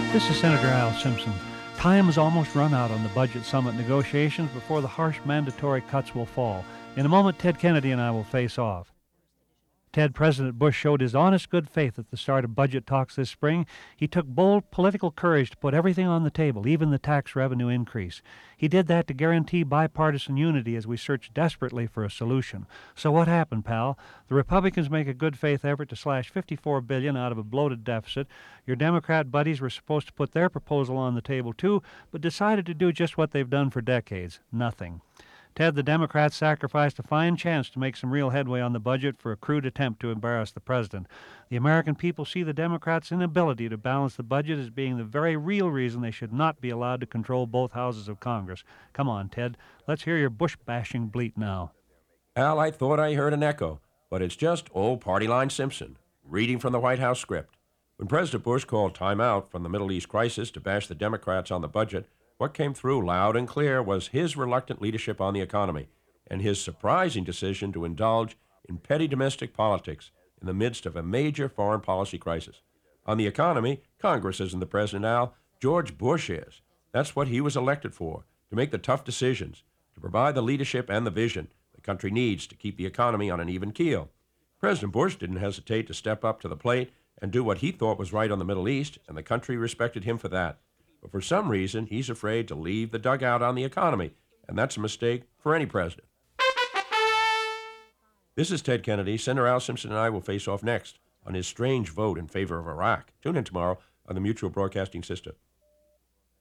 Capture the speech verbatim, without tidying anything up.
This is Senator Al Simpson. Time has almost run out on the budget summit negotiations before the harsh mandatory cuts will fall. In a moment, Ted Kennedy and I will face off. Ted, President Bush showed his honest good faith at the start of budget talks this spring. He took bold political courage to put everything on the table, even the tax revenue increase. He did that to guarantee bipartisan unity as we searched desperately for a solution. So what happened, pal? The Republicans make a good faith effort to slash fifty-four billion dollars out of a bloated deficit. Your Democrat buddies were supposed to put their proposal on the table too, but decided to do just what they've done for decades, nothing. Ted, the Democrats sacrificed a fine chance to make some real headway on the budget for a crude attempt to embarrass the president. The American people see the Democrats' inability to balance the budget as being the very real reason they should not be allowed to control both houses of Congress. Come on, Ted, let's hear your Bush-bashing bleat now. Al, I thought I heard an echo, but it's just old Party Line Simpson, reading from the White House script. When President Bush called time out from the Middle East crisis to bash the Democrats on the budget, what came through loud and clear was his reluctant leadership on the economy and his surprising decision to indulge in petty domestic politics in the midst of a major foreign policy crisis. On the economy, Congress isn't the president, Al. George Bush is. That's what he was elected for, to make the tough decisions, to provide the leadership and the vision the country needs to keep the economy on an even keel. President Bush didn't hesitate to step up to the plate and do what he thought was right on the Middle East, and the country respected him for that. But for some reason, he's afraid to leave the dugout on the economy, and that's a mistake for any president. This is Ted Kennedy. Senator Al Simpson and I will face off next on his strange vote in favor of Iraq. Tune in tomorrow on the Mutual Broadcasting System.